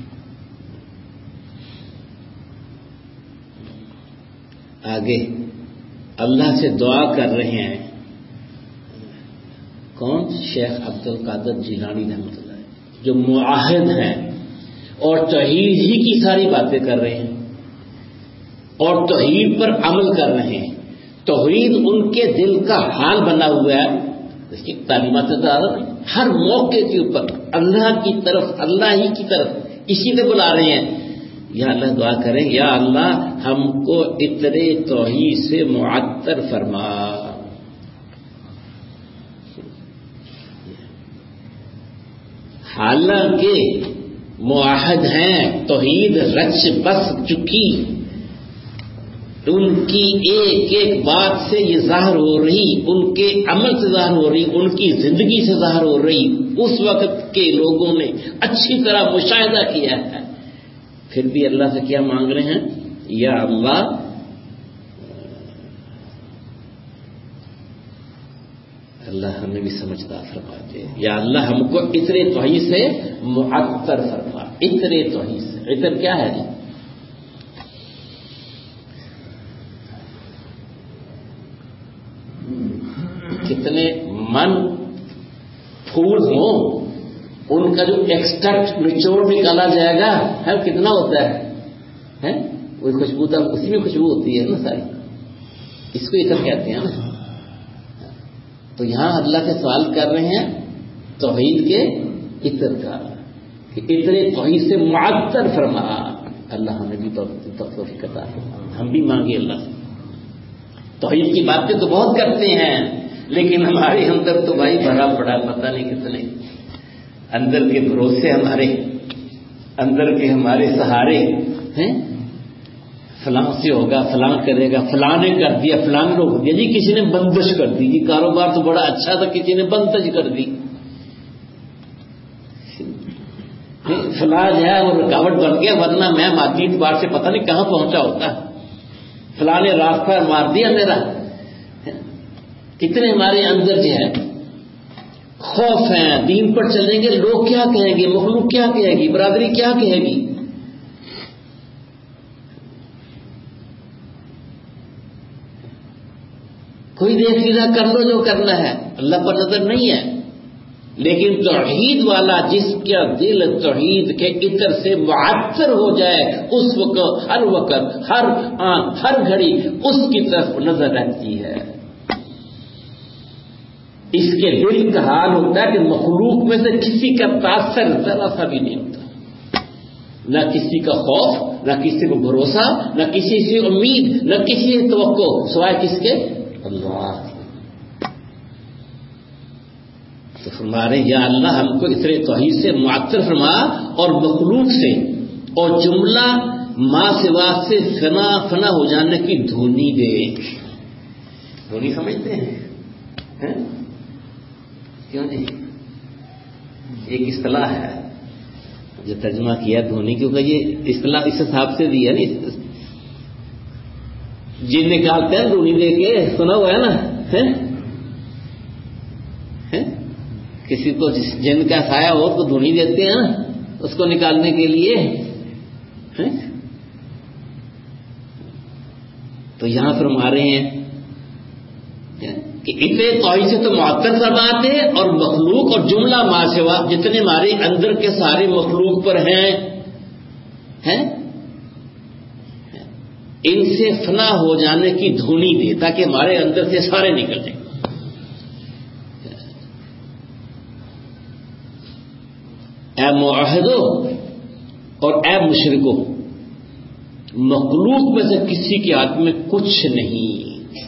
آگے اللہ سے دعا کر رہے ہیں کون؟ شیخ عبد القادر جیلانی رحمۃ اللہ، جو معاہد ہیں اور توحید ہی کی ساری باتیں کر رہے ہیں اور توحید پر عمل کر رہے ہیں. توحید ان کے دل کا حال بنا ہوا ہے. اس کی تعلیمات ہر موقع کے اوپر اللہ کی طرف، اللہ ہی کی طرف اسی سے بلا رہے ہیں. یا اللہ دعا کریں، یا اللہ ہم کو اتنے توحید سے معطر فرما. حالانکہ معاہد ہیں، توحید رچ بس چکی، ان کی ایک ایک بات سے یہ ظاہر ہو رہی، ان کے عمل سے ظاہر ہو رہی، ان کی زندگی سے ظاہر ہو رہی. اس وقت کے لوگوں نے اچھی طرح مشاہدہ کیا ہے، پھر بھی اللہ سے کیا مانگ رہے ہیں؟ یا اللہ اللہ ہمیں بھی سمجھدار فرما دے، یا اللہ ہم کو اتنے توحید سے معطر فرما. اتنے توحید سے، اتر کیا ہے جی؟ کتنے من پھول ہوں ان کا جو ایکسٹریکٹ نچوڑ نکالا جائے گا ہے کتنا ہوتا ہے؟ وہ خوشبو تو اسی میں خوشبو ہوتی ہے نا ساری، اس کو عطر کہتے ہیں نا. تو یہاں اللہ سے سوال کر رہے ہیں توحید کے عطر کا کہ اتنے توحید سے معطر فرما. اللہ ہمیں بھی توفیق عطا فرما، ہم بھی مانگے اللہ سے. توحید کی باتیں تو بہت کرتے ہیں لیکن ہمارے اندر تو بھائی بھرا پڑا پتہ نہیں کتنے اندر کے بھروسے، ہمارے اندر کے ہمارے سہارے ہیں. فلاں سے ہوگا، فلاں کرے گا، فلاں نے کر دیا، فلاں نے روک دیا، جی کسی نے بندش کر دی، جی کاروبار تو بڑا اچھا تھا، کسی نے بندش کر دی، فلاں جو ہے وہ رکاوٹ بن گیا، ورنہ میں مادی اعتبار سے پتہ نہیں کہاں پہنچا ہوتا، فلاں نے راستہ مار دیا میرا۔ کتنے ہمارے اندر جو ہے خوف ہیں، دین پر چلیں گے لوگ کیا کہیں گے، مخلوق کیا کہے گی، برادری کیا کہے گی۔ کوئی دیکھ لینا، کر لو جو کرنا ہے، اللہ پر نظر نہیں ہے۔ لیکن توحید والا جس کا دل توحید کے عطر سے معطر ہو جائے، اس وقت ہر وقت ہر آن ہر گھڑی اس کی طرف نظر رہتی ہے۔ اس کے دل کا حال ہوتا ہے کہ مخلوق میں سے کسی کا تاثر ذرا سا بھی نہیں ہوتا، نہ کسی کا خوف، نہ کسی کو بھروسہ، نہ کسی سے امید، نہ کسی سے توقع، سوائے کس کے؟ اللہ۔ تو فرما رہے یا اللہ ہم کو اس طرح توحید سے معطر فرما، اور مخلوق سے اور جملہ ما سوا سے فنا فنا ہو جانے کی دھونی دے۔ دھونی سمجھتے ہیں کیوں جی؟ ایک اصطلاح ہے جو ترجمہ کیا دھونی، کیونکہ یہ اصطلاح اس حساب سے دی ہے نا، جن نکالتے ہیں دھونی دے کے، سنا ہوا ہے نا، کسی کو جن کا سایہ ہو تو دھونی دیتے ہیں نا اس کو نکالنے کے لیے۔ تو یہاں فرما رہے ہیں کہ اتنے توحید سے تو معطر فرماتے ہیں، اور مخلوق اور جملہ ما سوا جتنے ہمارے اندر کے سارے مخلوق پر ہیں ہیں ان سے فنا ہو جانے کی دھونی دے، تاکہ ہمارے اندر سے سارے نکل جائیں۔ اے معاہدو اور اے مشرکو، مخلوق میں سے کسی کے ہاتھ میں کچھ نہیں۔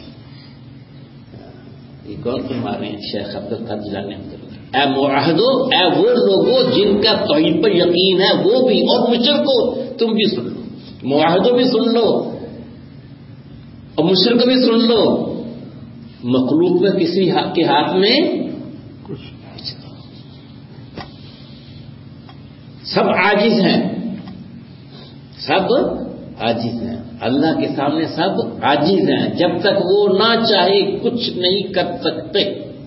یہ کون فرما رہے ہیں؟ شیخ عبد القادر جیلانی۔ اے معاہدو، اے وہ لوگوں جن کا توحید پر یقین ہے وہ بھی، اور مشرکو تم بھی سن لو، معاہدو بھی سن لو اور مشرک بھی سن لو، مخلوق میں کسی کے ہاتھ میں کچھ، سب عاجز ہیں، سب عاجز ہیں اللہ کے سامنے، سب عاجز ہیں، جب تک وہ نہ چاہے کچھ نہیں کر سکتے۔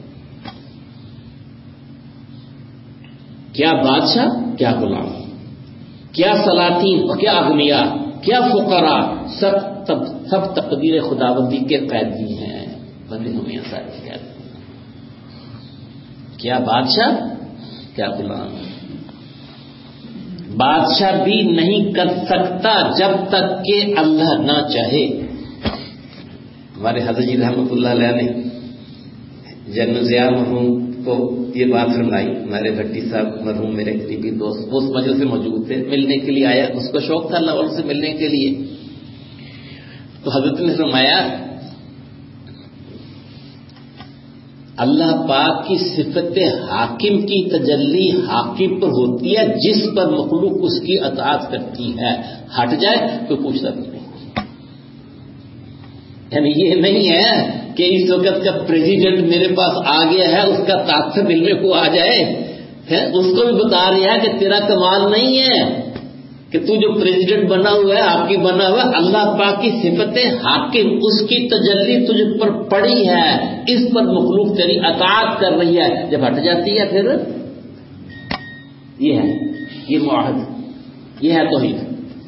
کیا بادشاہ، کیا غلام، کیا سلاطین اور کیا اغنیاء، کیا فقراء، سب تب سب تقدیر خداوندی کے قیدی ہیں، بندے ہمیں سارے قید۔ کیا بادشاہ، کیا غلام، بادشاہ بھی نہیں کر سکتا جب تک کہ اللہ نہ چاہے۔ ہمارے حضرت جی رحمۃ اللہ علیہ نے جنرل ضیاء مرحوم کو یہ بات فرمائی، ہمارے بھٹی صاحب مرحوم میرے قریبی دوست اس مجلس سے موجود تھے، ملنے کے لیے آیا، اس کو شوق تھا اللہ سے ملنے کے لیے، تو حضرت نے فرمایا اللہ پاک کی صفت حاکم کی تجلی حاکم پر ہوتی ہے جس پر مخلوق اس کی اطاعت کرتی ہے، ہٹ جائے تو پوچھتا بھی نہیں۔ یعنی یہ نہیں ہے کہ اس وقت کا پریزیڈنٹ میرے پاس آ گیا ہے اس کا طاقت ملنے کو آ جائے، اس کو بھی بتا رہا ہے کہ تیرا کمال نہیں ہے کہ تو جو پریزیڈنٹ بنا ہوا ہے، آپ کی بنا ہوا ہے، اللہ پاک کی صفت حاکم اس کی تجلی تجھ پر پڑی ہے، اس پر مخلوق تیری اطاعت کر رہی ہے، جب ہٹ جاتی ہے پھر یہ ہے، یہ معاہد، یہ ہے توحید۔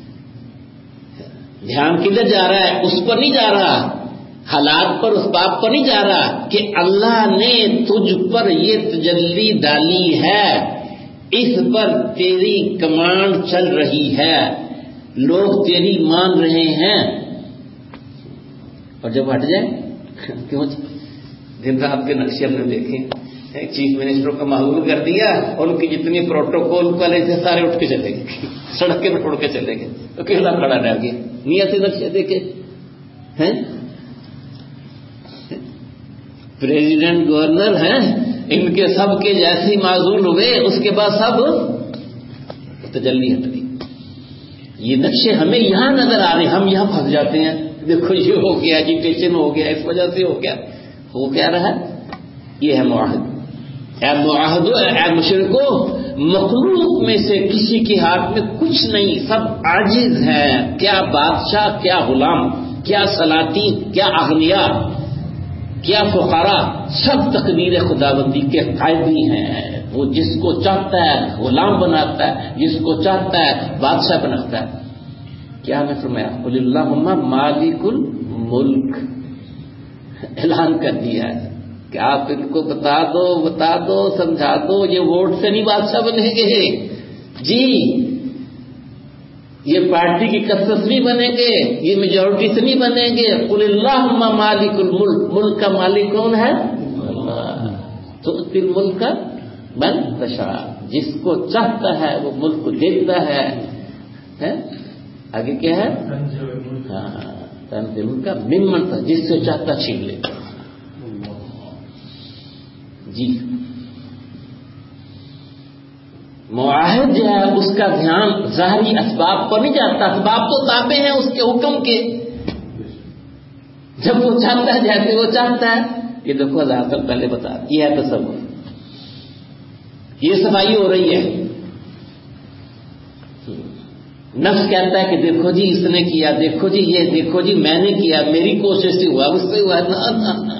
دھیان کدھر جا رہا ہے؟ اس پر نہیں جا رہا، حالات پر، اس بات پر نہیں جا رہا کہ اللہ نے تجھ پر یہ تجلی ڈالی ہے، اس پر تیری کمانڈ چل رہی ہے، لوگ تیری مان رہے ہیں، اور جب ہٹ جائے کیوں؟ دن رات کے نقشے ہم نے دیکھے، چیف منسٹر کا معلوم کر دیا اور ان کی جتنی پروٹوکول والے تھے سارے اٹھ کے چلے گئے، سڑک کے پہ اڑ کے چلے گئے، تو کیسا کھڑا رہ گیا؟ نہیں ایسے نقشے دیکھے ہیں؟ پریزیڈنٹ گورنر ہیں، ان کے سب کے جیسی معزول ہوئے، اس کے بعد سب تجلی ہٹ گئی۔ یہ نقشے ہمیں یہاں نظر آ رہے ہیں، ہم یہاں پھنس جاتے ہیں. دیکھو یہ ہو گیا، ایجیٹیشن ہو گیا، اس وجہ سے ہو گیا. ہو کیا رہا؟ یہ ہے معاہد. اے معاہدو، اے مشرکو، مخلوق میں سے کسی کے ہاتھ میں کچھ نہیں، سب عاجز ہیں. کیا بادشاہ، کیا غلام، کیا سلاطین، کیا اغنیاء، کیا فقراء، سب تقدیر خداوندی کے قائدی ہیں. وہ جس کو چاہتا ہے غلام بناتا ہے، جس کو چاہتا ہے بادشاہ بناتا ہے. کیا میں فرمایا قل اللہم مالک الملک، اعلان کر دیا ہے کہ آپ ان کو بتا دو بتا دو سمجھا دو، یہ ووٹ سے نہیں بادشاہ بنیں گے جی، یہ پارٹی کی کثرت نہیں بنیں گے، یہ میجورٹی سے نہیں بنیں گے. قل اللہم مالک الملک، ملک کا مالک کون ہے؟ اللہ. تو تل ملک کا من تشاء، جس کو چاہتا ہے وہ ملک کو دیتا ہے. آگے کیا ہے؟ ہاں تنزل ملک کا ممن تشاء، جس سے چاہتا چھین لیتا جی. معاہد جو ہے اس کا دھیان ظاہری اسباب پر نہیں جاتا، اسباب تو تابع ہیں اس کے حکم کے. جب وہ چاہتا ہے جیسے وہ چاہتا ہے. یہ دیکھو ہزار سال پہلے بتا، یہ ہے تصور. یہ صفائی ہو رہی ہے. نفس کہتا ہے کہ دیکھو جی اس نے کیا، دیکھو جی یہ، دیکھو جی میں نے کیا، میری کوشش سے ہوا، اس سے ہوا. نا نا نا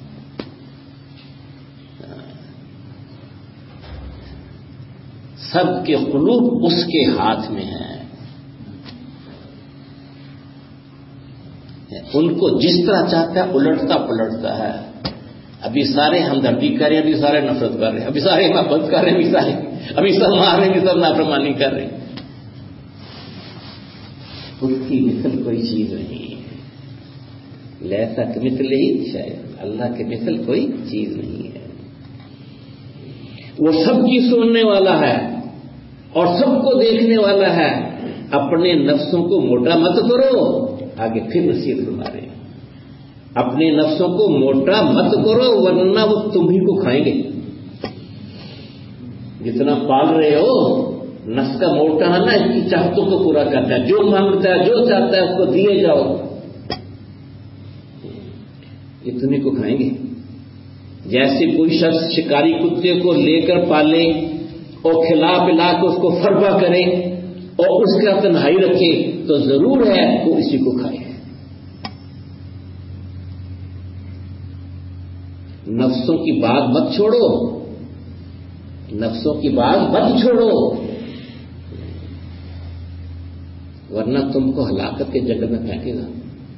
سب کے قلوب اس کے ہاتھ میں ہیں. ان کو جس طرح چاہتا ہے الٹتا پلٹتا ہے. ابھی سارے ہمدردی کر رہے ہیں، ابھی سارے نفرت کر رہے ہیں، ابھی سارے محبت کر رہے ہیں، ابھی سارے ابھی سب مار رہے ہیں، ابھی سب نافرمانی کر رہے ہیں. اس کی مثل کوئی چیز نہیں ہے. لیسا کمثلہ شیء، اللہ کے مثل کوئی چیز نہیں ہے. وہ سب کی سننے والا ہے اور سب کو دیکھنے والا ہے. اپنے نفسوں کو موٹا مت کرو. آگے پھر نصیحت فرما رہے ہیں، اپنے نفسوں کو موٹا مت کرو ورنہ وہ تم ہی کو کھائیں گے. جتنا پال رہے ہو، نفس کا موٹا ہے نا، اس کی چاہتوں کو پورا کرتا ہے، جو مانگتا ہے جو چاہتا ہے اس کو دیے جاؤ. یہ تمہیں کو کھائیں گے. جیسے کوئی شخص شکاری کتے کو لے کر پالے اور کھلا پلا کے اس کو فربا کرے اور اس کا تنہائی رکھے تو ضرور ہے وہ اسی کو کھائے. نفسوں کی بات مت چھوڑو، نفسوں کی بات مت چھوڑو ورنہ تم کو ہلاکت کے جنگل میں پھینکے گا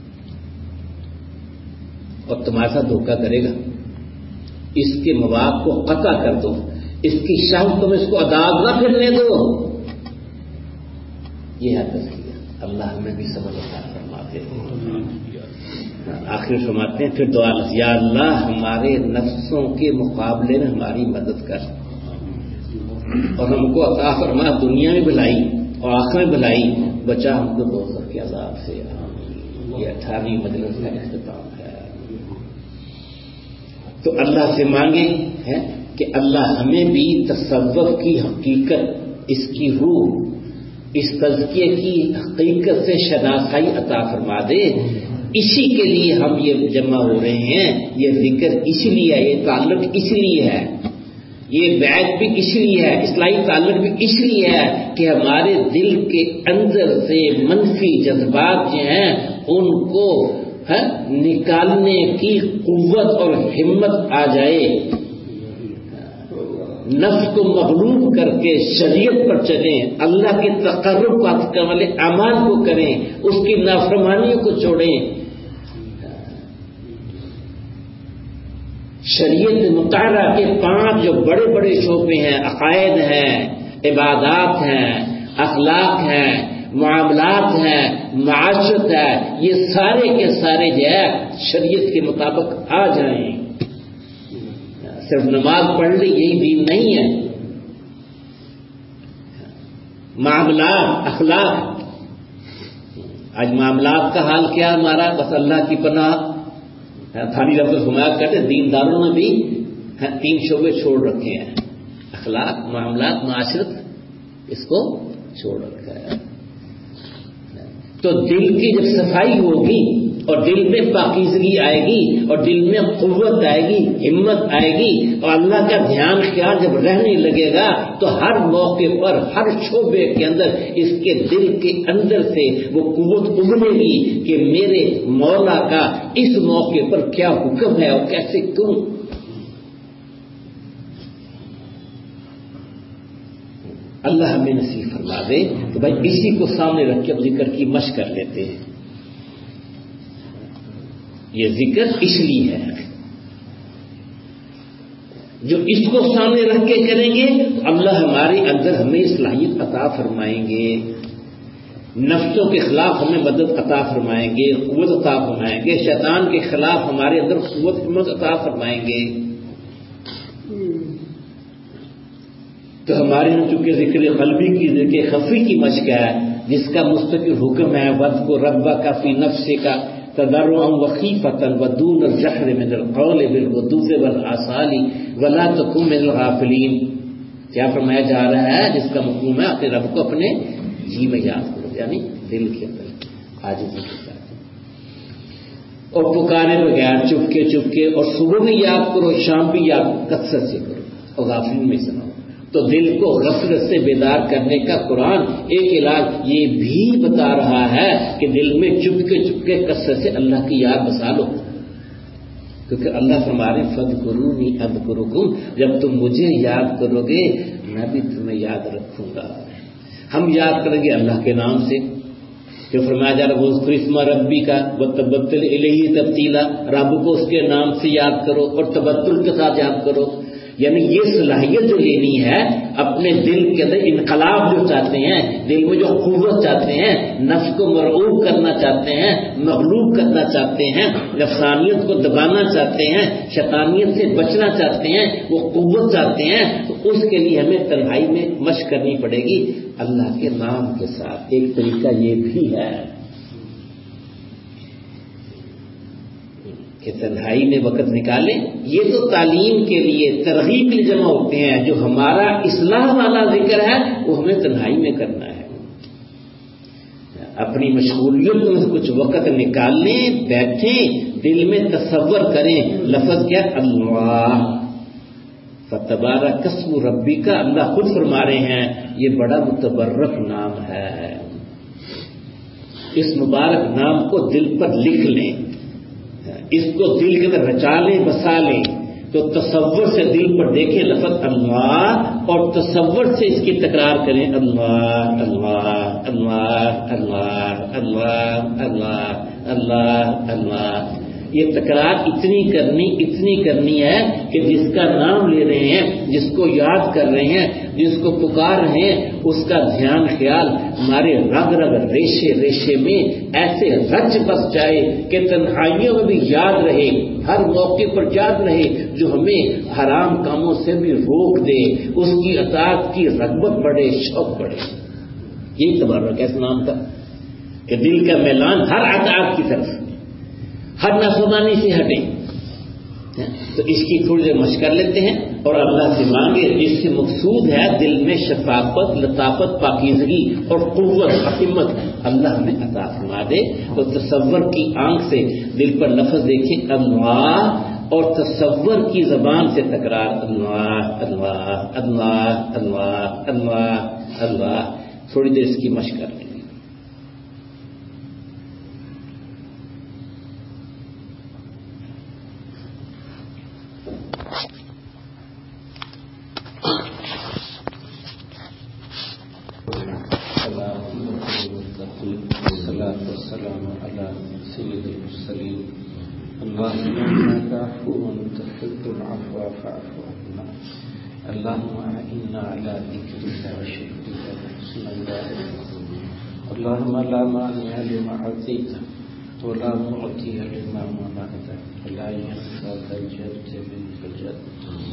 اور تمہارے ساتھ دھوکہ کرے گا. اس کے مواد کو قطع کر دو، اس کی شاہ تم اس کو عذاب نہ پھرنے دو. یہ ہے تذکیہ. اللہ ہمیں بھی سمجھ عطا فرماتے ہیں. آخر فرماتے ہیں پھر دعا، یا اللہ ہمارے نفسوں کے مقابلے میں ہماری مدد کر اور ہم کو عطا فرما دنیا میں بھلائی اور آخرت میں بھلائی. بچا ہم کو دوزخ کے عذاب سے. یہ اٹھارہویں مجلس کا اختتام ہے. تو اللہ سے مانگیں ہے کہ اللہ ہمیں بھی تصوف کی حقیقت، اس کی روح، اس تزکیے کی حقیقت سے شناسائی عطا فرما دے. اسی کے لیے ہم یہ جمع ہو رہے ہیں. یہ ذکر اسی لیے ہے، یہ تعلق اسی لیے ہے، یہ بیعت بھی اس لیے ہے، اصلاحی تعلق بھی اس لیے ہے کہ ہمارے دل کے اندر سے منفی جذبات جو ہیں ان کو نکالنے کی قوت اور ہمت آ جائے. نفس کو مغلوب کر کے شریعت پر چلیں، اللہ کے تقرب پانے والے اعمال کو کریں، اس کی نافرمانیوں کو چھوڑیں. شریعت مطالعہ کے پانچ جو بڑے بڑے شعبے ہیں، عقائد ہیں، عبادات ہیں، اخلاق ہیں، معاملات ہیں، معاشرت ہے، یہ سارے کے سارے جو ہے شریعت کے مطابق آ جائیں. صرف نماز پڑھ لی یہی دین نہیں ہے. معاملات، اخلاق. آج معاملات کا حال کیا ہمارا؟ بس اللہ کی پناہ. تھانی رب حمایت کرتے دینداروں نے بھی تین شعبے چھوڑ رکھے ہیں، اخلاق، معاملات، معاشرت، اس کو چھوڑ رکھا ہے. تو دل کی جب صفائی ہوگی اور دل میں پاکیزگی آئے گی اور دل میں قوت آئے گی، ہمت آئے گی اور اللہ کا دھیان خیال جب رہنے لگے گا تو ہر موقع پر ہر شعبے کے اندر اس کے دل کے اندر سے وہ قوت ابھرے گی کہ میرے مولا کا اس موقع پر کیا حکم ہے اور کیسے کیوں۔ اللہ ہمیں نصیب فرما دے کہ بھائی اسی کو سامنے رکھ کے اب ذکر کی مشق کر لیتے ہیں۔ یہ ذکر اس لیے ہے جو اس کو سامنے رکھ کے کریں گے تو اللہ ہمارے اندر ہمیں صلاحیت عطا فرمائیں گے، نفسوں کے خلاف ہمیں مدد عطا فرمائیں گے، قوت عطا فرمائیں گے، شیطان کے خلاف ہمارے اندر قوت ہمت عطا فرمائیں گے۔ تو ہمارے یہاں چونکہ ذکر قلبی کی ذکر خفی کی مشق ہے جس کا مستقل حکم ہے وَاذْكُرْ رَبَّكَ فِي نَفْسِكَ تضرعا وخیفة ودون الجہر من القول بالغدو والآصال ولا تکن من الغافلین۔ کیا فرمایا جا رہا ہے؟ جس کا مفہوم ہے اپنے رب کو اپنے جی میں یاد کرو، یعنی دل کے اندر عاجزی کے ساتھ، اور پکارے بغیر چپکے چپکے، اور صبح بھی یاد کرو شام بھی یاد کثرت سے کرو اور غافلین میں سناؤ۔ تو دل کو غفلت سے بیدار کرنے کا قرآن ایک علاج یہ بھی بتا رہا ہے کہ دل میں چپکے چپکے کثرت سے اللہ کی یاد بسا لو، کیونکہ اللہ فرمارے فاذکرونی اذکرکم، جب تم مجھے یاد کرو گے میں بھی تمہیں یاد رکھوں گا۔ ہم یاد کریں گے اللہ کے نام سے، جو فرمایا جا رہا ہے اذکر اسم ربی کا وتبتل الیہ تبتیلا، رب کو اس کے نام سے یاد کرو اور تبتل کے ساتھ یاد کرو۔ یعنی یہ صلاحیت جو لینی ہے اپنے دل کے اندر انقلاب جو چاہتے ہیں، دل میں جو قوت چاہتے ہیں، نفس کو مرعوب کرنا چاہتے ہیں، مغلوب کرنا چاہتے ہیں، نفسانیت کو دبانا چاہتے ہیں، شیطانیت سے بچنا چاہتے ہیں، وہ قوت چاہتے ہیں، تو اس کے لیے ہمیں تنہائی میں مشق کرنی پڑے گی اللہ کے نام کے ساتھ۔ ایک طریقہ یہ بھی ہے کہ تنہائی میں وقت نکالیں، یہ تو تعلیم کے لیے ترغیب کے لیے جمع ہوتے ہیں، جو ہمارا اصلاح والا ذکر ہے وہ ہمیں تنہائی میں کرنا ہے۔ اپنی مشغولیت میں کچھ وقت نکال لیں، بیٹھیں، دل میں تصور کریں لفظ کیا اللہ، فتبارک اسم ربی کا، اللہ خود فرما رہے ہیں یہ بڑا متبرک نام ہے، اس مبارک نام کو دل پر لکھ لیں، اس کو دل کے اندر رچا لیں بسا لیں، تو تصور سے دل پر دیکھیں لفظ اللہ اور تصور سے اس کی تکرار کریں اللہ اللہ اللہ اللہ اللہ اللہ اللہ اللہ۔ یہ تکرار اتنی کرنی اتنی کرنی ہے کہ جس کا نام لے رہے ہیں، جس کو یاد کر رہے ہیں، جس کو پکار رہے ہیں، اس کا دھیان خیال ہمارے رگ رگ ریشے ریشے میں ایسے رچ بس جائے کہ تنہائیوں میں بھی یاد رہے، ہر موقع پر یاد رہے، جو ہمیں حرام کاموں سے بھی روک دے، اس کی اطاعت کی رغبت بڑھے، شوق بڑھے۔ یہ تبرک ہے اس نام کا کہ دل کا میلان ہر اطاعت کی طرف، ہر نافرمانی سے ہٹے۔ تو اس کی تھوڑی دیر مشق کر لیتے ہیں اور اللہ سے مانگے، جس سے مقصود ہے دل میں شفافت، لطافت، پاکیزگی اور قوت، ہمت اللہ ہمیں عطا فرما دے۔ تو تصور کی آنکھ سے دل پر لفظ دیکھیں اللہ، اور تصور کی زبان سے تکرار اللہ اللہ اللہ اللہ اللہ اللہ۔ تھوڑی دیر اس کی مشق کر لیں۔ اللهم انك عفو تحب العفو فاعف عنا، اللهم اعنا على ذكرك وشكرك وحسن عبادتك، اللهم لا مانع لما اعطيت ولا معطي لما منعت ولا ينفع ذا الجد منك الجد،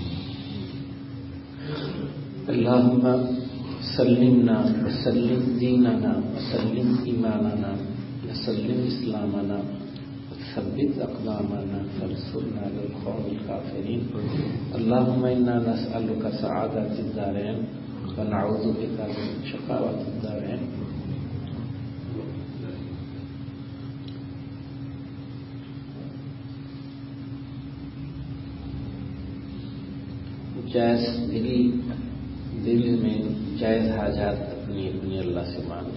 اللهم سلمنا وسلم ديننا وسلم ايماننا وسلم اسلامنا، ثبت أقدامنا فانصرنا على القوم الكافرين، اللهم إنا نسألك سعادة الدارين ونعوذ بك من شقاوة الدارين، جائز دلی دل میں جائز حاجات اپنی اپنی اللہ سے مانگیں.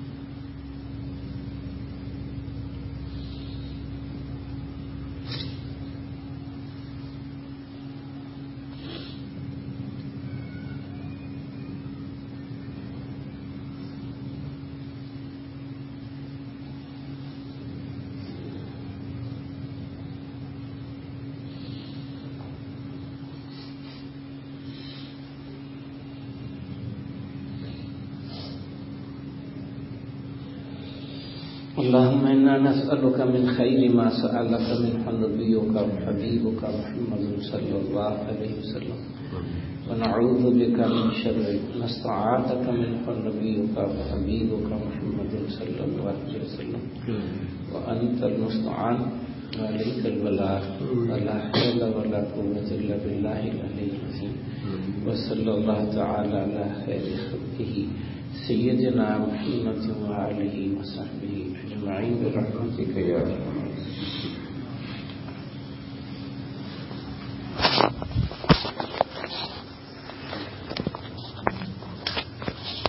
اللهم إنا نسألك من خير ما سألك منه نبيك وحبيبك محمد صلى الله عليه وسلم ونعوذ بك من شر ما استعاذك منه نبيك وحبيبك محمد صلى الله عليه وسلم وأنت المستعان وعليك البلاغ ولا حول ولا قوة إلا بالله العلي العظيم. وصلى الله تعالى على خير خلقه سيدنا محمد وآله وصحبه أجمعين برحمتك يا رب.